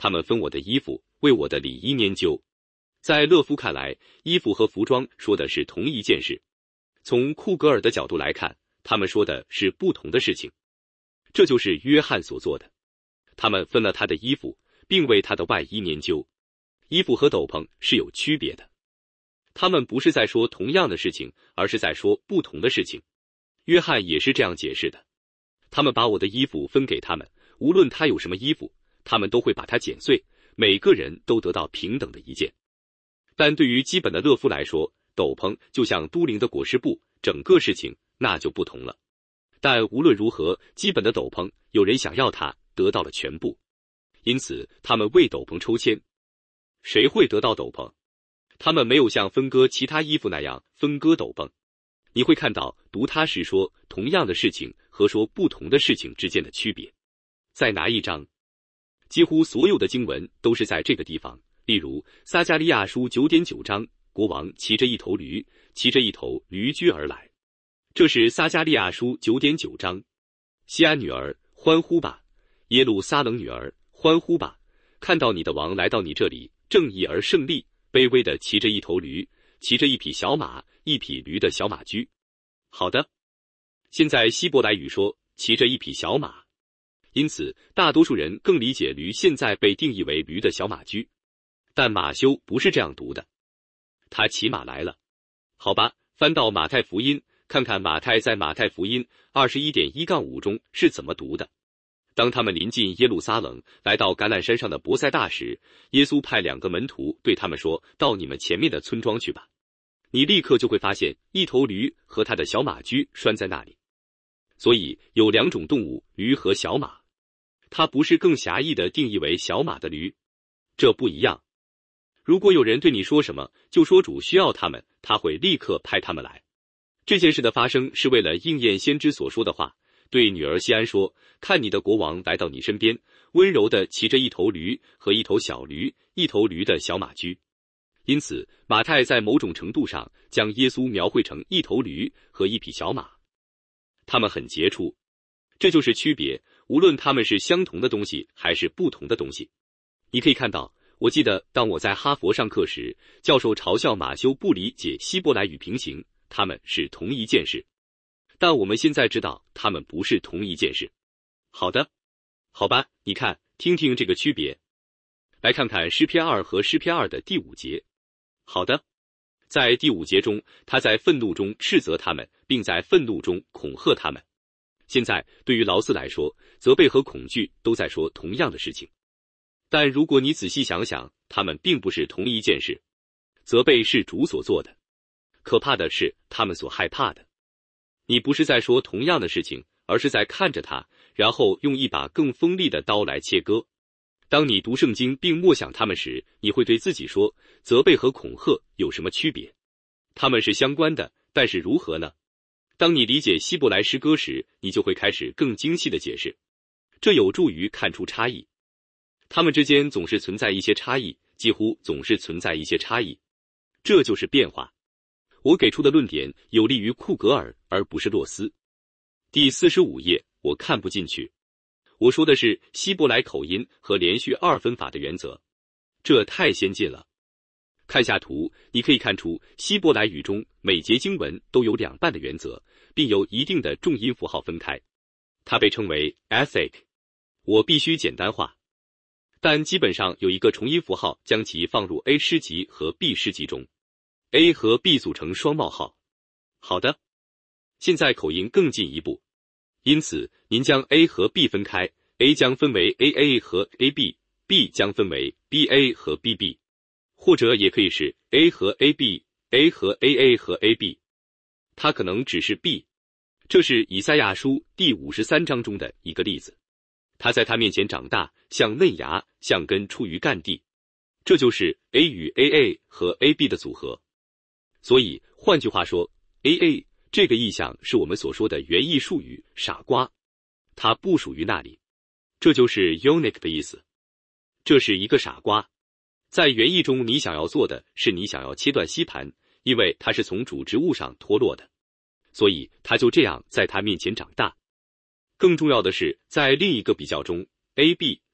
他们分我的衣服，为我的里衣拈阄。在勒夫看来，衣服和服装说的是同一件事。从库格尔的角度来看，他们说的是不同的事情。这就是约翰所做的。他们分了他的衣服，并为他的外衣拈阄。衣服和斗篷是有区别的。他们不是在说同样的事情，而是在说不同的事情。约翰也是这样解释的。他们把我的衣服分给他们，无论他有什么衣服，他们都会把它剪碎，每个人都得到平等的一件。但对于基本的勒夫来说，斗篷就像都灵的裹尸布，整个事情那就不同了。但无论如何，基本的斗篷有人想要它，得到了全部，因此他们为斗篷抽签。谁会得到斗篷？他们没有像分割其他衣服那样分割斗篷。你会看到读它时说同样的事情和说不同的事情之间的区别。在哪一章？几乎所有的经文都是在这个地方。例如撒迦利亚书 九点九 章，国王骑着一头驴，骑着一头驴驹而来。这是撒迦利亚书 九点九 章。西安女儿，欢呼吧！耶路撒冷女儿，欢呼吧！看到你的王来到你这里，正义而胜利，卑微的骑着一头驴，骑着一匹小马，一匹驴的小马驹。好的，现在希伯来语说骑着一匹小马，因此大多数人更理解驴现在被定义为驴的小马驹。但马修不是这样读的，他骑马来了。好吧，翻到马太福音，看看马太在马太福音 二十一点一杠五 中是怎么读的。当他们临近耶路撒冷，来到橄榄山上的伯赛大时，耶稣派两个门徒对他们说，到你们前面的村庄去吧。你立刻就会发现一头驴和他的小马驹拴在那里。所以有两种动物，驴和小马。它不是更狭义的定义为小马的驴，这不一样。如果有人对你说什么，就说主需要他们，他会立刻派他们来。这件事的发生是为了应验先知所说的话，对女儿西安说，看你的国王来到你身边，温柔地骑着一头驴和一头小驴，一头驴的小马驹。因此马太在某种程度上将耶稣描绘成一头驴和一匹小马。他们很杰出，这就是区别，无论他们是相同的东西还是不同的东西。你可以看到，我记得当我在哈佛上课时，教授嘲笑马修不理解希伯来语平行，他们是同一件事。但我们现在知道他们不是同一件事。好的，好吧，你看，听听这个区别。来看看诗篇二和诗篇二的第五节。好的，在第五节中，他在愤怒中斥责他们，并在愤怒中恐吓他们。现在对于劳斯来说，责备和恐惧都在说同样的事情。但如果你仔细想想，他们并不是同一件事。责备是主所做的，可怕的是他们所害怕的。你不是在说同样的事情，而是在看着它，然后用一把更锋利的刀来切割。当你读圣经并默想它们时，你会对自己说，责备和恐吓有什么区别？它们是相关的，但是如何呢？当你理解希伯来诗歌时，你就会开始更精细的解释，这有助于看出差异。它们之间总是存在一些差异，几乎总是存在一些差异，这就是变化。我给出的论点有利于库格尔，而不是洛斯。第四十五页，我看不进去。我说的是希伯来口音和连续二分法的原则，这太先进了。看下图，你可以看出希伯来语中每节经文都有两半的原则，并由一定的重音符号分开，它被称为 ethic。 我必须简单化，但基本上有一个重音符号将其放入 A 诗集和 B 诗集中， A 和 B 组成双冒号。好的，现在口音更进一步，因此您将 A 和 B 分开， A 将分为 A A 和 A B， B 将分为 B A 和 B B， 或者也可以是 A 和 A B， A 和 A A 和 A B， 它可能只是 B。 这是以赛亚书第五十三章中的一个例子，他在他面前长大，像嫩芽，像根出于干地。这就是 A 与 A A 和 A B 的组合。所以换句话说， A A 这个意象是我们所说的原意术语傻瓜，它不属于那里。这就是 eunuch 的意思，这是一个傻瓜。在原意中，你想要做的是你想要切断吸盘，因为它是从主植物上脱落的，所以他就这样在他面前长大。更重要的是，在另一个比较中， A B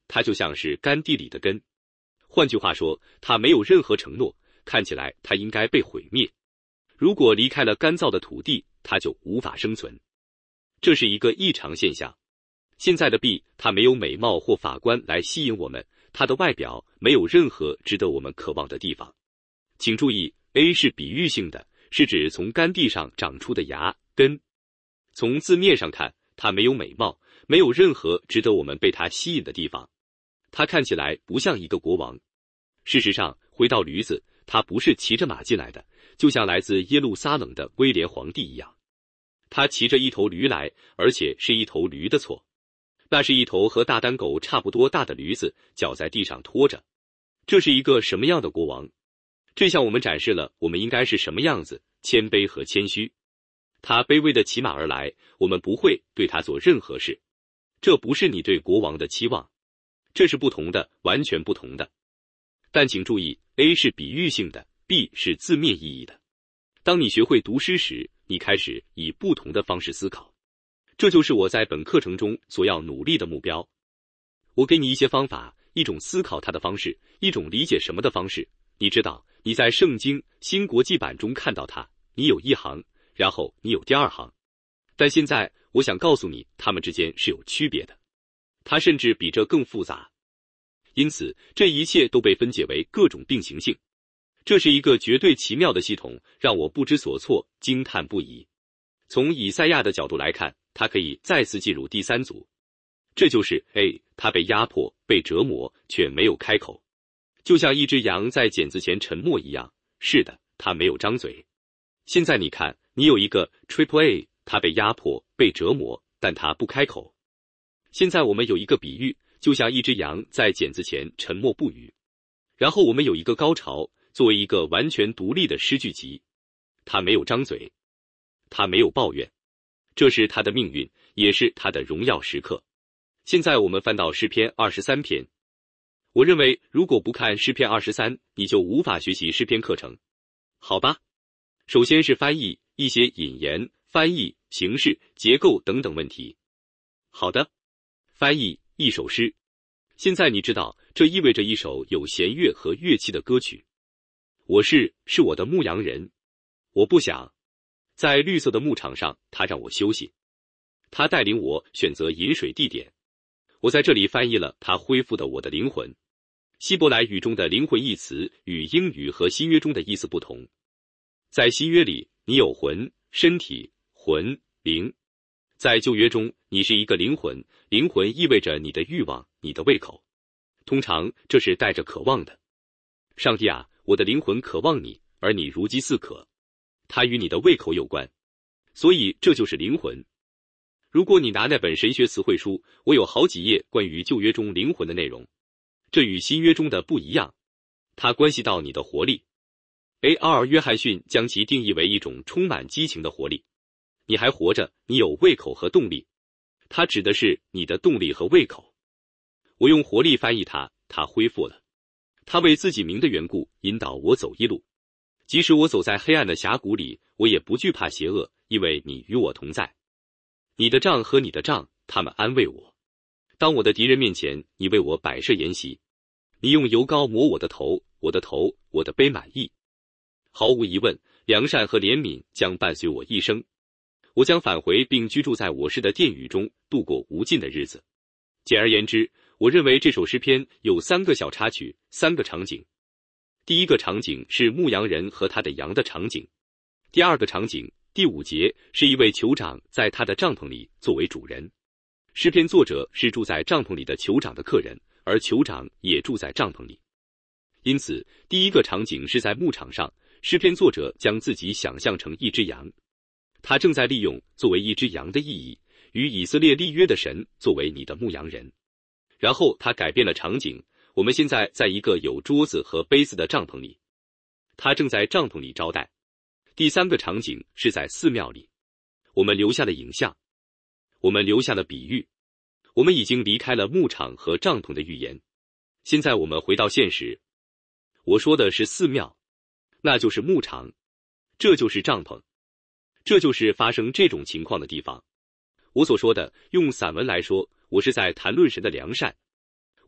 它就像是干地里的根。换句话说，它没有任何承诺，看起来它应该被毁灭。如果离开了干燥的土地，它就无法生存。这是一个异常现象。现在的 B， 它没有美貌或法官来吸引我们，它的外表没有任何值得我们渴望的地方。请注意 ，A 是比喻性的，是指从干地上长出的芽根。从字面上看，它没有美貌，没有任何值得我们被它吸引的地方。它看起来不像一个国王。事实上，回到驴子，他不是骑着马进来的，就像来自耶路撒冷的威廉皇帝一样。他骑着一头驴来，而且是一头驴的错。那是一头和大丹狗差不多大的驴子，脚在地上拖着。这是一个什么样的国王？这向我们展示了我们应该是什么样子，谦卑和谦虚。他卑微的骑马而来，我们不会对他做任何事。这不是你对国王的期望。这是不同的，完全不同的。但请注意 ，A 是比喻性的 ，B 是字面意义的。当你学会读诗时，你开始以不同的方式思考。这就是我在本课程中所要努力的目标。我给你一些方法，一种思考它的方式，一种理解什么的方式。你知道，你在圣经新国际版中看到它，你有一行，然后你有第二行。但现在我想告诉你，它们之间是有区别的。它甚至比这更复杂。因此，这一切都被分解为各种并行性。这是一个绝对奇妙的系统，让我不知所措，惊叹不已。从以赛亚的角度来看，他可以再次进入第三组。这就是 A， 他被压迫、被折磨，却没有开口，就像一只羊在剪子前沉默一样。是的，他没有张嘴。现在你看，你有一个 Triple A， 他被压迫、被折磨，但他不开口。现在我们有一个比喻，就像一只羊在剪子前沉默不语。然后我们有一个高潮，作为一个完全独立的诗句集。他没有张嘴，他没有抱怨。这是他的命运，也是他的荣耀时刻。现在我们翻到诗篇二十三篇。我认为如果不看诗篇二十三，你就无法学习诗篇课程。好吧。首先是翻译，一些引言、翻译、形式、结构等等问题。好的。翻译一首诗。现在你知道，这意味着一首有弦乐和乐器的歌曲。我是，是我的牧羊人。我不想。在绿色的牧场上，他让我休息。他带领我选择饮水地点。我在这里翻译了他恢复的我的灵魂。希伯来语中的灵魂一词与英语和新约中的意思不同。在新约里，你有魂、身体、魂、灵。在旧约中，你是一个灵魂，灵魂意味着你的欲望、你的胃口。通常这是带着渴望的。上帝啊，我的灵魂渴望你，而你如饥似渴。它与你的胃口有关。所以这就是灵魂。如果你拿那本神学词汇书，我有好几页关于旧约中灵魂的内容。这与新约中的不一样。它关系到你的活力。A R 约翰逊将其定义为一种充满激情的活力。你还活着，你有胃口和动力。它指的是你的动力和胃口。我用活力翻译它，它恢复了。它为自己名的缘故，引导我走一路。即使我走在黑暗的峡谷里，我也不惧怕邪恶，因为你与我同在。你的杖和你的杖，他们安慰我。当我的敌人面前，你为我摆设筵席。你用油膏抹我的头，我的头，我的杯满溢。毫无疑问，良善和怜悯将伴随我一生。我将返回并居住在我市的殿宇中，度过无尽的日子。简而言之，我认为这首诗篇有三个小插曲，三个场景。第一个场景是牧羊人和他的羊的场景。第二个场景，第五节，是一位酋长在他的帐篷里作为主人。诗篇作者是住在帐篷里的酋长的客人，而酋长也住在帐篷里。因此，第一个场景是在牧场上，诗篇作者将自己想象成一只羊。他正在利用作为一只羊的意义，与以色列立约的神作为你的牧羊人。然后他改变了场景，我们现在在一个有桌子和杯子的帐篷里。他正在帐篷里招待。第三个场景是在寺庙里。我们留下了影像，我们留下了比喻，我们已经离开了牧场和帐篷的预言。现在我们回到现实。我说的是寺庙，那就是牧场，这就是帐篷，这就是发生这种情况的地方。我所说的，用散文来说，我是在谈论神的良善。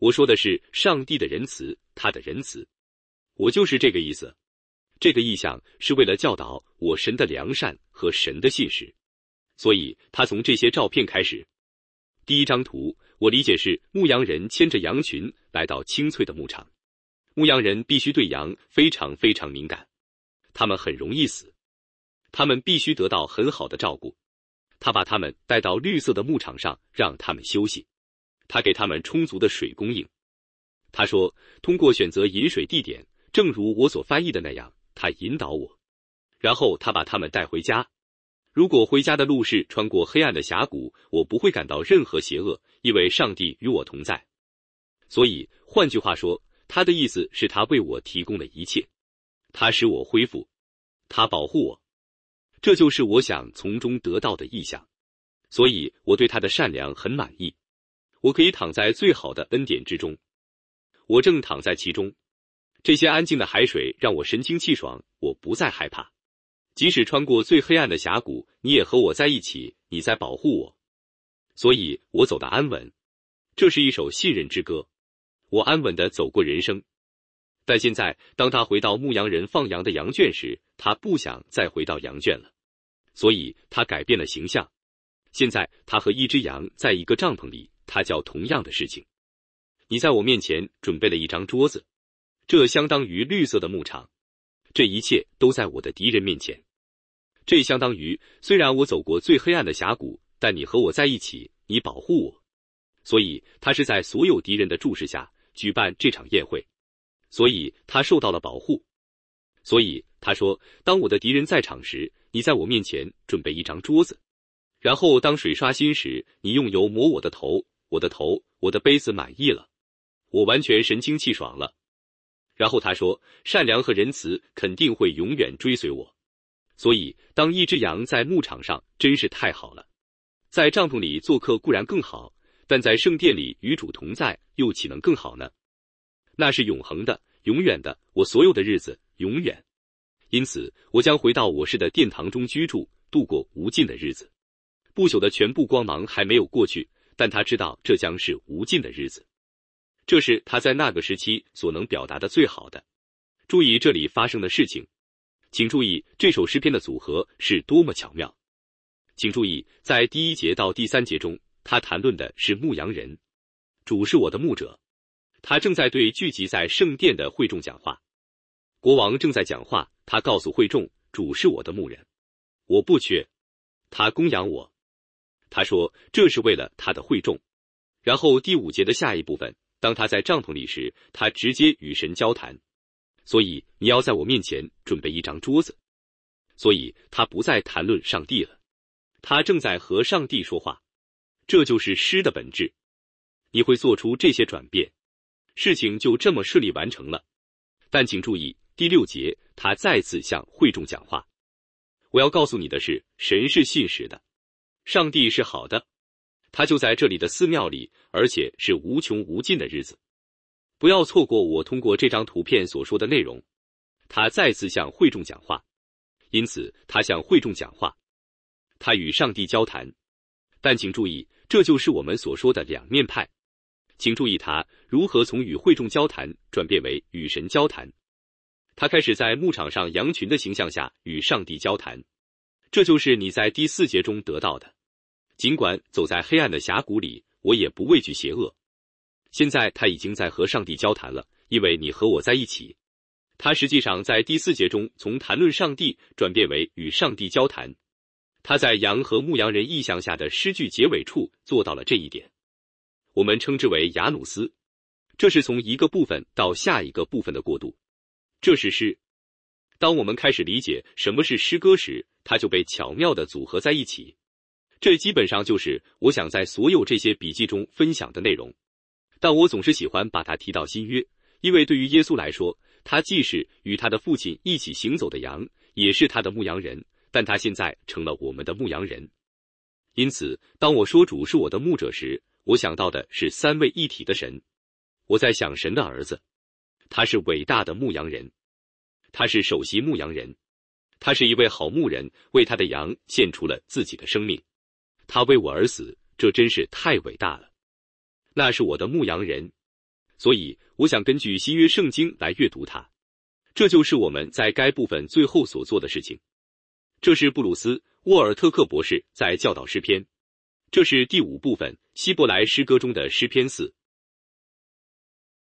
我说的是上帝的仁慈，他的仁慈。我就是这个意思。这个意象是为了教导我神的良善和神的信实。所以他从这些照片开始。第一张图，我理解是牧羊人牵着羊群来到青翠的牧场。牧羊人必须对羊非常非常敏感，他们很容易死，他们必须得到很好的照顾。他把他们带到绿色的牧场上，让他们休息。他给他们充足的水供应。他说，通过选择饮水地点，正如我所翻译的那样，他引导我。然后他把他们带回家。如果回家的路是穿过黑暗的峡谷，我不会感到任何邪恶，因为上帝与我同在。所以，换句话说，他的意思是他为我提供了一切，他使我恢复，他保护我。这就是我想从中得到的意象。所以我对他的善良很满意。我可以躺在最好的恩典之中。我正躺在其中。这些安静的海水让我神清气爽，我不再害怕。即使穿过最黑暗的峡谷，你也和我在一起，你在保护我。所以我走得安稳。这是一首信任之歌。我安稳地走过人生。但现在，当他回到牧羊人放羊的羊圈时，他不想再回到羊圈了。所以他改变了形象。现在他和一只羊在一个帐篷里，他叫同样的事情。你在我面前准备了一张桌子，这相当于绿色的牧场。这一切都在我的敌人面前。这相当于，虽然我走过最黑暗的峡谷，但你和我在一起，你保护我。所以他是在所有敌人的注视下举办这场宴会。所以他受到了保护。所以他说，当我的敌人在场时，你在我面前准备一张桌子。然后当水刷新时，你用油抹我的头，我的头，我的杯子满意了。我完全神清气爽了。然后他说，善良和仁慈肯定会永远追随我。所以当一只羊在牧场上真是太好了。在帐篷里做客固然更好，但在圣殿里与主同在又岂能更好呢？那是永恒的，永远的，我所有的日子，永远。因此我将回到我是的殿堂中居住，度过无尽的日子。不朽的全部光芒还没有过去，但他知道这将是无尽的日子。这是他在那个时期所能表达的最好的。注意这里发生的事情，请注意这首诗篇的组合是多么巧妙。请注意，在第一节到第三节中，他谈论的是牧羊人，主是我的牧者。他正在对聚集在圣殿的会众讲话。国王正在讲话，他告诉会众，主是我的牧人，我不缺，他供养我。他说这是为了他的会众。然后第五节的下一部分，当他在帐篷里时，他直接与神交谈。所以你要在我面前准备一张桌子。所以他不再谈论上帝了，他正在和上帝说话。这就是诗的本质。你会做出这些转变，事情就这么顺利完成了。但请注意，第六节他再次向会众讲话。我要告诉你的是，神是信实的，上帝是好的，他就在这里的寺庙里，而且是无穷无尽的日子。不要错过我通过这张图片所说的内容。他再次向会众讲话，因此他向会众讲话，他与上帝交谈。但请注意，这就是我们所说的两面派。请注意他如何从与会众交谈转变为与神交谈。他开始在牧场上羊群的形象下与上帝交谈。这就是你在第四节中得到的。尽管走在黑暗的峡谷里，我也不畏惧邪恶。现在他已经在和上帝交谈了，因为你和我在一起。他实际上在第四节中从谈论上帝转变为与上帝交谈。他在羊和牧羊人意象下的诗句结尾处做到了这一点。我们称之为雅努斯。这是从一个部分到下一个部分的过渡。这是诗。当我们开始理解什么是诗歌时，它就被巧妙地组合在一起。这基本上就是我想在所有这些笔记中分享的内容。但我总是喜欢把它提到新约，因为对于耶稣来说，他既是与他的父亲一起行走的羊，也是他的牧羊人，但他现在成了我们的牧羊人。因此，当我说主是我的牧者时，我想到的是三位一体的神。我在想神的儿子，他是伟大的牧羊人，他是首席牧羊人，他是一位好牧人，为他的羊献出了自己的生命，他为我而死，这真是太伟大了。那是我的牧羊人， 所以我想根据新约圣经来阅读它。这就是我们在该部分最后所做的事情。这是布鲁斯·沃尔特克博士在教导诗篇。这是第五部分希伯来诗歌中的诗篇四。